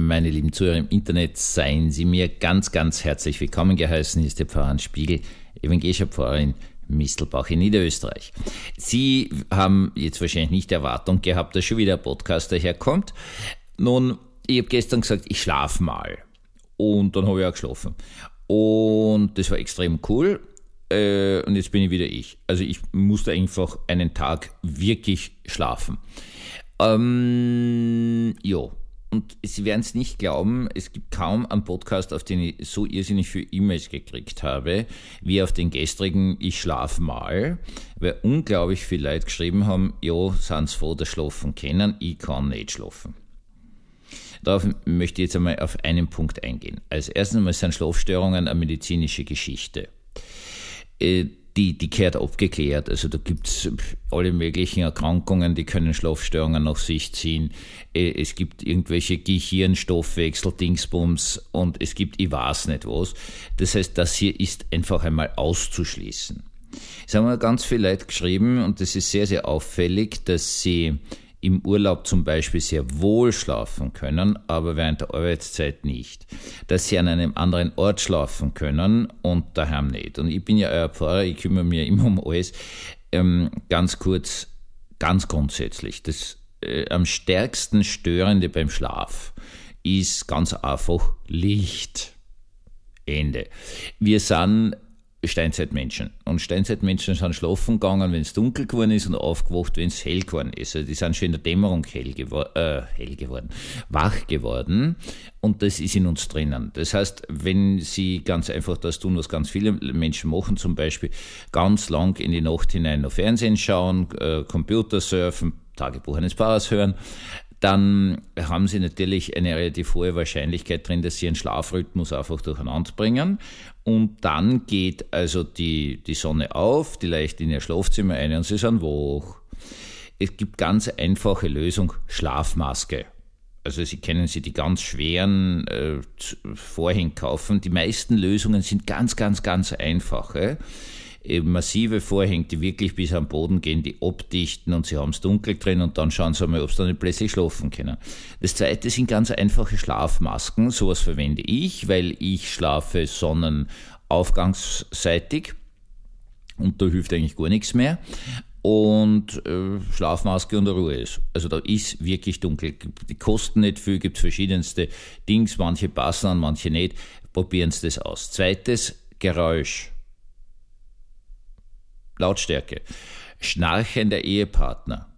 Meine lieben Zuhörer im Internet, seien Sie mir ganz, ganz herzlich willkommen geheißen. Hier ist der Pfarrer Hans Spiegel, evangelischer Pfarrer in Mistelbach in Niederösterreich. Sie haben jetzt wahrscheinlich nicht die Erwartung gehabt, dass schon wieder ein Podcast daherkommt. Nun, ich habe gestern gesagt, ich schlafe mal. Und dann habe ich auch geschlafen. Und das war extrem cool. Und jetzt bin ich wieder ich. Also ich musste einfach einen Tag wirklich schlafen. Ja. Und Sie werden es nicht glauben, es gibt kaum einen Podcast, auf den ich so irrsinnig viele E-Mails gekriegt habe, wie auf den gestrigen Ich schlaf mal, weil unglaublich viele Leute geschrieben haben, ja, sind sie froh, dass schlafen können, ich kann nicht schlafen. Darauf möchte ich jetzt einmal auf einen Punkt eingehen. Als erstes einmal sind Schlafstörungen eine medizinische Geschichte. Die gehört abgeklärt. Also da gibt's alle möglichen Erkrankungen, die können Schlafstörungen nach sich ziehen. Es gibt irgendwelche Gehirnstoffwechsel, Dingsbums und es gibt ich weiß nicht was. Das heißt, das hier ist einfach einmal auszuschließen. Es haben mir ganz viele Leute geschrieben und das ist sehr, sehr auffällig, dass sie im Urlaub zum Beispiel sehr wohl schlafen können, aber während der Arbeitszeit nicht. Dass sie an einem anderen Ort schlafen können und daheim nicht. Und ich bin ja euer Pfarrer, ich kümmere mich immer um alles. Ganz kurz, ganz grundsätzlich. Das am stärksten Störende beim Schlaf ist ganz einfach Licht. Ende. Wir sind Steinzeitmenschen. Und Steinzeitmenschen sind schlafen gegangen, wenn es dunkel geworden ist und aufgewacht, wenn es hell geworden ist. Also die sind schon in der Dämmerung wach geworden und das ist in uns drinnen. Das heißt, wenn sie ganz einfach das tun, was ganz viele Menschen machen, zum Beispiel ganz lang in die Nacht hinein noch Fernsehen schauen, Computer surfen, Tagebuch eines Pfarrers hören, dann haben sie natürlich eine relativ hohe Wahrscheinlichkeit drin, dass sie ihren Schlafrhythmus einfach durcheinander bringen. Und dann geht also die Sonne auf, die leuchtet in ihr Schlafzimmer ein und sie sind wach. Es gibt ganz einfache Lösung, Schlafmaske. Also Sie können die ganz schweren Vorhänge kaufen. Die meisten Lösungen sind ganz, ganz, ganz einfache. Massive Vorhänge, die wirklich bis am Boden gehen, die abdichten und sie haben es dunkel drin und dann schauen sie mal, ob sie dann nicht plötzlich schlafen können. Das zweite sind ganz einfache Schlafmasken, sowas verwende ich, weil ich schlafe sonnenaufgangsseitig und da hilft eigentlich gar nichts mehr. Und Schlafmaske und Ruhe ist. Also da ist wirklich dunkel. Die kosten nicht viel, gibt verschiedenste Dings, manche passen an, manche nicht. Probieren Sie das aus. Zweites, Geräusch. Lautstärke. Schnarchender Ehepartner.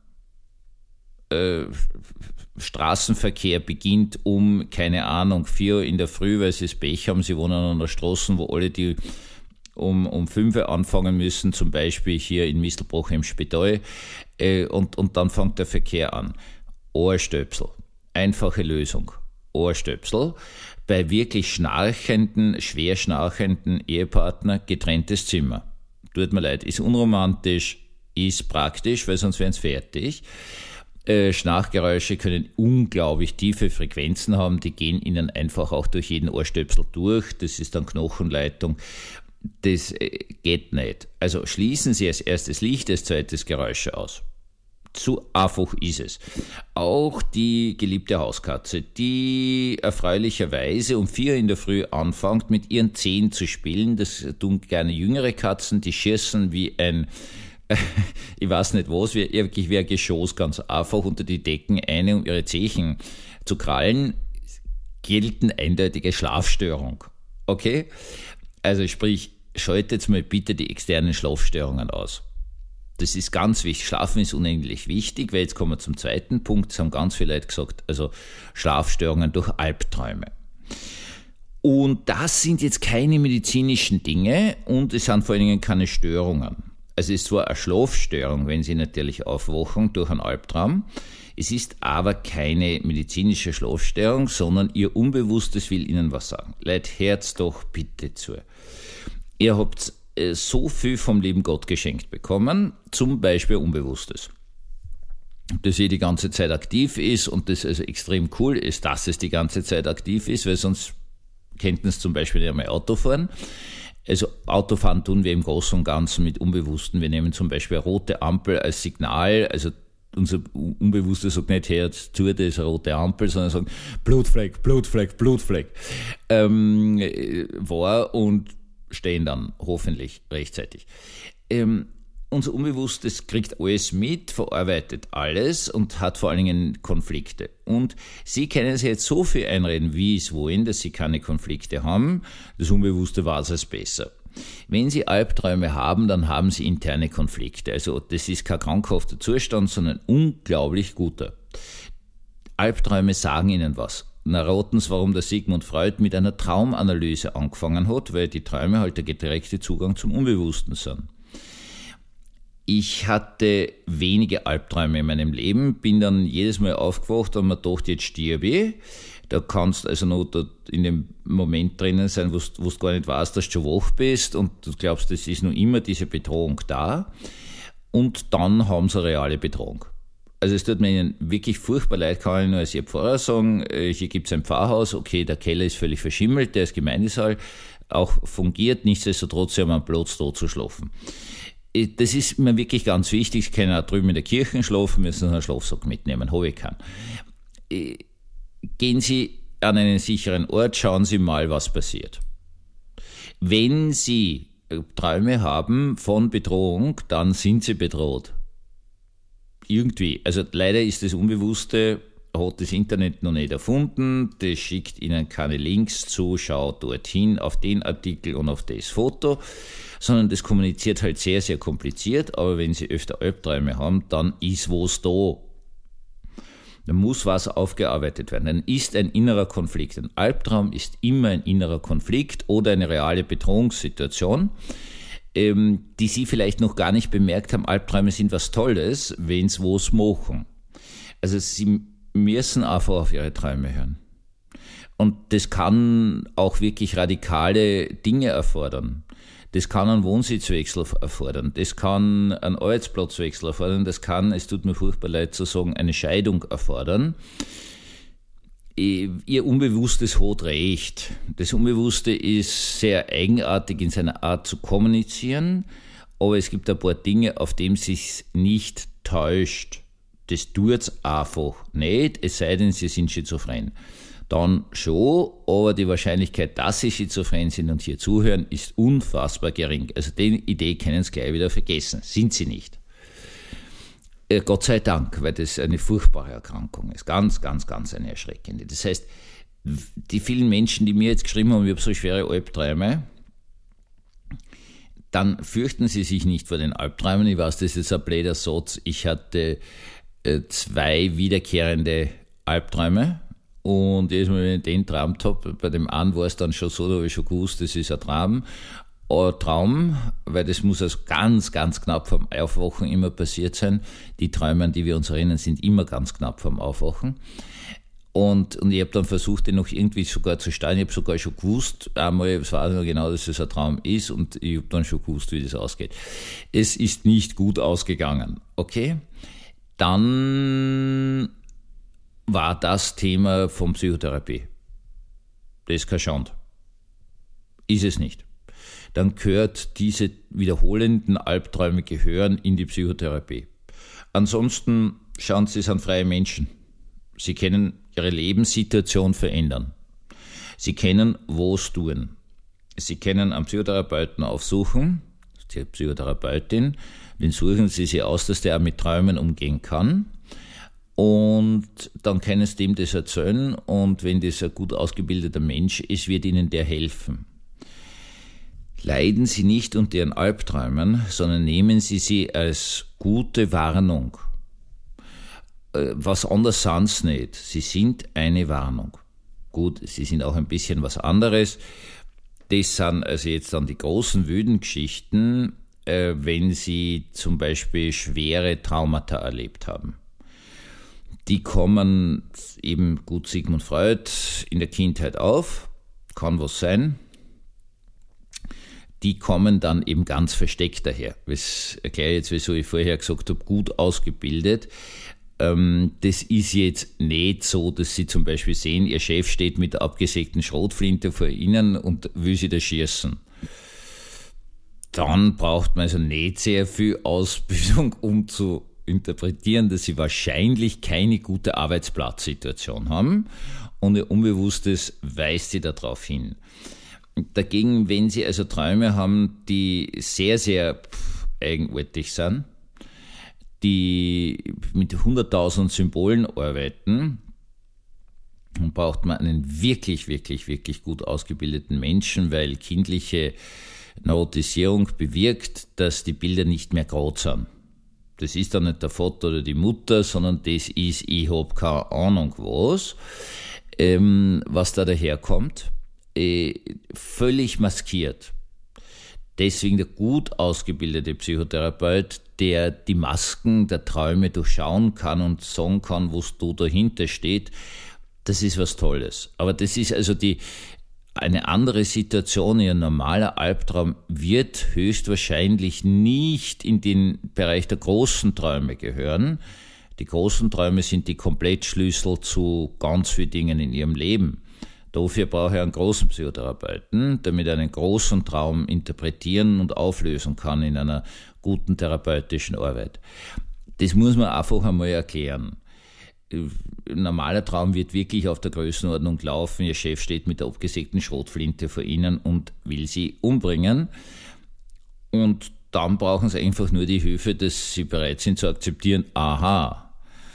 Straßenverkehr beginnt um, keine Ahnung, 4 Uhr in der Früh, weil sie das Pech haben, sie wohnen an einer Straße, wo alle die um 5 Uhr anfangen müssen, zum Beispiel hier in Mistelbach im Spital, und dann fängt der Verkehr an. Ohrstöpsel. Einfache Lösung. Ohrstöpsel. Bei wirklich schnarchenden, schwer schnarchenden Ehepartner getrenntes Zimmer. Tut mir leid, ist unromantisch, ist praktisch, weil sonst wären es fertig. Schnarchgeräusche können unglaublich tiefe Frequenzen haben, die gehen ihnen einfach auch durch jeden Ohrstöpsel durch, das ist dann Knochenleitung, das geht nicht. Also schließen Sie als erstes Licht, als zweites Geräusche aus. Zu einfach ist es. Auch die geliebte Hauskatze, die erfreulicherweise um 4 Uhr in der Früh anfängt, mit ihren Zehen zu spielen. Das tun gerne jüngere Katzen, die schießen wie ein, ich weiß nicht was, wirklich wie ein Geschoss, ganz einfach unter die Decken ein, um ihre Zehen zu krallen, gelten eindeutige Schlafstörung. Okay? Also sprich, schaltet mal bitte die externen Schlafstörungen aus. Das ist ganz wichtig. Schlafen ist unendlich wichtig, weil jetzt kommen wir zum zweiten Punkt. Es haben ganz viele Leute gesagt, also Schlafstörungen durch Albträume. Und das sind jetzt keine medizinischen Dinge und es sind vor allen Dingen keine Störungen. Also es ist zwar eine Schlafstörung, wenn Sie natürlich aufwachen durch einen Albtraum. Es ist aber keine medizinische Schlafstörung, sondern Ihr Unbewusstes will Ihnen was sagen. Leute, hört doch bitte zu. Ihr habt so viel vom lieben Gott geschenkt bekommen, zum Beispiel Unbewusstes. Dass die ganze Zeit aktiv ist und das also extrem cool ist, dass es die ganze Zeit aktiv ist, weil sonst könnten es zum Beispiel nicht einmal Auto fahren. Also Autofahren tun wir im Großen und Ganzen mit Unbewussten. Wir nehmen zum Beispiel eine rote Ampel als Signal, also unser Unbewusstes sagt nicht, hey, jetzt zu, das ist eine rote Ampel, sondern sagen, Blutfleck, Blutfleck, Blutfleck. War und stehen dann hoffentlich rechtzeitig. Unser Unbewusstes kriegt alles mit, verarbeitet alles und hat vor allen Dingen Konflikte. Und Sie können sich jetzt so viel einreden, wie es wollen, dass Sie keine Konflikte haben. Das Unbewusste weiß es besser. Wenn Sie Albträume haben, dann haben Sie interne Konflikte. Also das ist kein krankhafter Zustand, sondern unglaublich guter. Albträume sagen Ihnen was. Na, raten Sie, warum der Sigmund Freud mit einer Traumanalyse angefangen hat, weil die Träume halt der direkte Zugang zum Unbewussten sind. Ich hatte wenige Albträume in meinem Leben, bin dann jedes Mal aufgewacht und mir gedacht, jetzt stirb ich. Da kannst also noch in dem Moment drinnen sein, wo du gar nicht weißt, dass du schon wach bist und du glaubst, es ist noch immer diese Bedrohung da. Und dann haben sie eine reale Bedrohung. Also es tut mir ihnen wirklich furchtbar leid, kann ich nur als Ihr Pfarrer sagen. Hier gibt es ein Pfarrhaus, okay, der Keller ist völlig verschimmelt, der ist Gemeindesaal, auch fungiert, nichtsdestotrotz haben wir einen Platz da zu schlafen. Das ist mir wirklich ganz wichtig. Sie können auch drüben in der Kirche schlafen, müssen einen Schlafsack mitnehmen, habe ich keinen. Gehen Sie an einen sicheren Ort, schauen Sie mal, was passiert. Wenn Sie Träume haben von Bedrohung, dann sind Sie bedroht. Irgendwie. Also leider ist das Unbewusste, hat das Internet noch nicht erfunden, das schickt Ihnen keine Links zu, schaut dorthin auf den Artikel und auf das Foto, sondern das kommuniziert halt sehr, sehr kompliziert, aber wenn Sie öfter Albträume haben, dann ist was da. Dann muss was aufgearbeitet werden. Dann ist ein innerer Konflikt. Ein Albtraum ist immer ein innerer Konflikt oder eine reale Bedrohungssituation, die Sie vielleicht noch gar nicht bemerkt haben. Albträume sind was Tolles, wenn Sie was machen. Also Sie müssen einfach auf Ihre Träume hören. Und das kann auch wirklich radikale Dinge erfordern. Das kann einen Wohnsitzwechsel erfordern, das kann einen Arbeitsplatzwechsel erfordern, das kann, es tut mir furchtbar leid zu sagen, eine Scheidung erfordern. Ihr Unbewusstes hat recht. Das Unbewusste ist sehr eigenartig in seiner Art zu kommunizieren, aber es gibt ein paar Dinge, auf denen es sich nicht täuscht. Das tut es einfach nicht, es sei denn, Sie sind schizophren. Dann schon, aber die Wahrscheinlichkeit, dass Sie schizophren sind und hier zuhören, ist unfassbar gering. Also die Idee können Sie gleich wieder vergessen. Sind Sie nicht. Gott sei Dank, weil das eine furchtbare Erkrankung ist. Ganz, ganz, ganz eine erschreckende. Das heißt, die vielen Menschen, die mir jetzt geschrieben haben, ich habe so schwere Albträume, dann fürchten Sie sich nicht vor den Albträumen. Ich weiß, das ist ein blöder Satz. Ich hatte 2 wiederkehrende Albträume. Und jedes Mal, wenn ich den geträumt habe, bei dem einen war es dann schon so, da habe ich schon gewusst, das ist ein Traum, weil das muss also ganz, ganz knapp vorm Aufwachen immer passiert sein. Die Träume, an die wir uns erinnern, sind immer ganz knapp vorm Aufwachen. Und ich habe dann versucht, den noch irgendwie sogar zu steuern. Ich habe sogar schon gewusst, einmal, es war noch genau, dass es ein Traum ist und ich habe dann schon gewusst, wie das ausgeht. Es ist nicht gut ausgegangen, okay? Dann war das Thema von Psychotherapie. Das ist kein Schand. Ist es nicht. Dann gehört diese wiederholenden Albträume gehören in die Psychotherapie. Ansonsten schauen Sie, es sind freie Menschen. Sie können ihre Lebenssituation verändern. Sie können was tun. Sie können einen Psychotherapeuten aufsuchen, die Psychotherapeutin, den suchen Sie sich aus, dass der auch mit Träumen umgehen kann. Und dann können Sie dem das erzählen und wenn das ein gut ausgebildeter Mensch ist, wird Ihnen der helfen. Leiden Sie nicht unter Ihren Albträumen, sondern nehmen Sie sie als gute Warnung. Was anderes sind Sie nicht. Sie sind eine Warnung. Gut, Sie sind auch ein bisschen was anderes. Das sind also jetzt dann die großen wüden Geschichten, wenn Sie zum Beispiel schwere Traumata erlebt haben. Die kommen eben, gut, Sigmund Freud, in der Kindheit auf, kann was sein. Die kommen dann eben ganz versteckt daher. Das erkläre ich jetzt, wieso ich vorher gesagt habe, gut ausgebildet. Das ist jetzt nicht so, dass Sie zum Beispiel sehen, Ihr Chef steht mit der abgesägten Schrotflinte vor Ihnen und will Sie da schießen. Dann braucht man also nicht sehr viel Ausbildung, um zu interpretieren, dass sie wahrscheinlich keine gute Arbeitsplatzsituation haben und ihr Unbewusstes weist sie darauf hin. Dagegen, wenn sie also Träume haben, die sehr, sehr eigenartig sind, die mit 100.000 Symbolen arbeiten, dann braucht man einen wirklich, wirklich, wirklich gut ausgebildeten Menschen, weil kindliche Neurotisierung bewirkt, dass die Bilder nicht mehr gerade sind. Das ist dann nicht der Vater oder die Mutter, sondern das ist, ich habe keine Ahnung was da daherkommt, völlig maskiert. Deswegen der gut ausgebildete Psychotherapeut, der die Masken der Träume durchschauen kann und sagen kann, was da dahinter steht, das ist was Tolles. Aber das ist also eine andere Situation. Ein normaler Albtraum wird höchstwahrscheinlich nicht in den Bereich der großen Träume gehören. Die großen Träume sind die Komplettschlüssel zu ganz vielen Dingen in ihrem Leben. Dafür brauche ich einen großen Psychotherapeuten, damit er einen großen Traum interpretieren und auflösen kann in einer guten therapeutischen Arbeit. Das muss man einfach einmal erklären. Ein normaler Traum wird wirklich auf der Größenordnung laufen. Ihr Chef steht mit der abgesägten Schrotflinte vor Ihnen und will Sie umbringen. Und dann brauchen Sie einfach nur die Hilfe, dass Sie bereit sind zu akzeptieren, aha,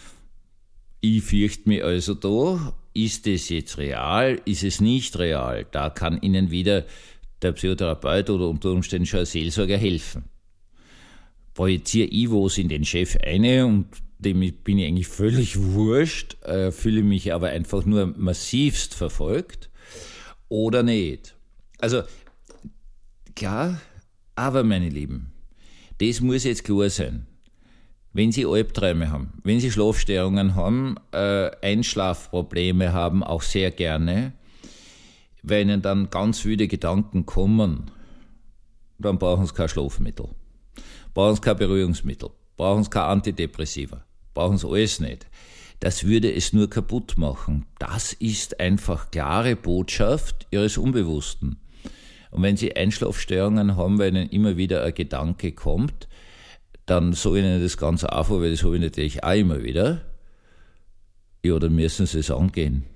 ich fürchte mich also da. Ist es jetzt real? Ist es nicht real? Da kann Ihnen wieder der Psychotherapeut oder unter Umständen schon ein Seelsorger helfen. Projiziere ich was in den Chef eine und dem bin ich eigentlich völlig wurscht, fühle mich aber einfach nur massivst verfolgt oder nicht. Also klar, aber meine Lieben, das muss jetzt klar sein. Wenn Sie Albträume haben, wenn Sie Schlafstörungen haben, Einschlafprobleme haben, auch sehr gerne, weil Ihnen dann ganz wüde Gedanken kommen, dann brauchen Sie kein Schlafmittel, brauchen Sie kein Beruhigungsmittel, brauchen Sie kein Antidepressiva, brauchen Sie alles nicht. Das würde es nur kaputt machen. Das ist einfach klare Botschaft Ihres Unbewussten. Und wenn Sie Einschlafstörungen haben, weil Ihnen immer wieder ein Gedanke kommt, dann sage ich Ihnen das ganz einfach, weil das habe ich natürlich auch immer wieder. Ja, dann müssen Sie es angehen.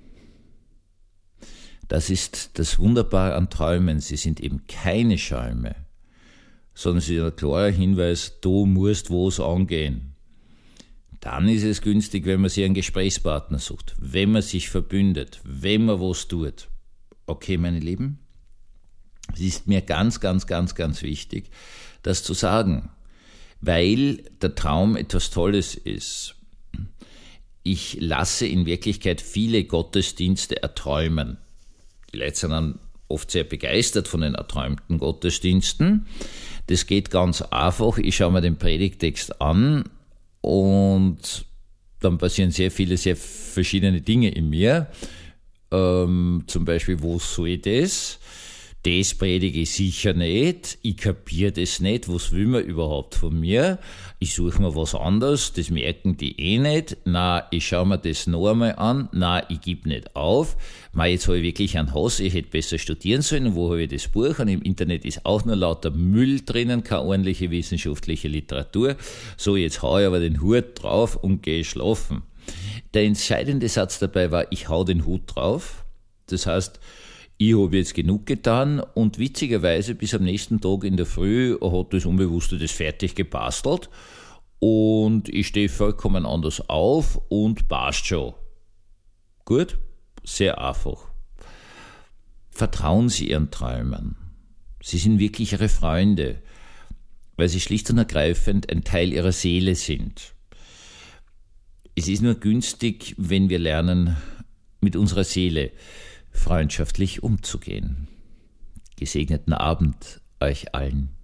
Das ist das Wunderbare an Träumen. Sie sind eben keine Schalme, sondern sie sind ein klarer Hinweis, du musst was angehen. Dann ist es günstig, wenn man sich einen Gesprächspartner sucht, wenn man sich verbündet, wenn man was tut. Okay, meine Lieben, es ist mir ganz, ganz, ganz, ganz wichtig, das zu sagen, weil der Traum etwas Tolles ist. Ich lasse in Wirklichkeit viele Gottesdienste erträumen. Die Leute sind dann oft sehr begeistert von den erträumten Gottesdiensten. Das geht ganz einfach. Ich schaue mir den Predigtext an und dann passieren sehr viele, sehr verschiedene Dinge in mir. Zum Beispiel, wo soll das? Das predige ich sicher nicht, ich kapiere das nicht, was will man überhaupt von mir, ich suche mir was anderes, das merken die eh nicht, ich schaue mir das noch einmal an, ich gebe nicht auf, jetzt habe ich wirklich einen Hass, ich hätte besser studieren sollen, wo habe ich das Buch, und im Internet ist auch nur lauter Müll drinnen, keine ordentliche wissenschaftliche Literatur, so jetzt haue ich aber den Hut drauf und gehe schlafen. Der entscheidende Satz dabei war, ich hau den Hut drauf, das heißt, ich habe jetzt genug getan und witzigerweise bis am nächsten Tag in der Früh hat das Unbewusste das fertig gebastelt und ich stehe vollkommen anders auf und passt schon. Gut? Sehr einfach. Vertrauen Sie Ihren Träumen. Sie sind wirklich Ihre Freunde, weil sie schlicht und ergreifend ein Teil Ihrer Seele sind. Es ist nur günstig, wenn wir lernen, mit unserer Seele freundschaftlich umzugehen. Gesegneten Abend euch allen.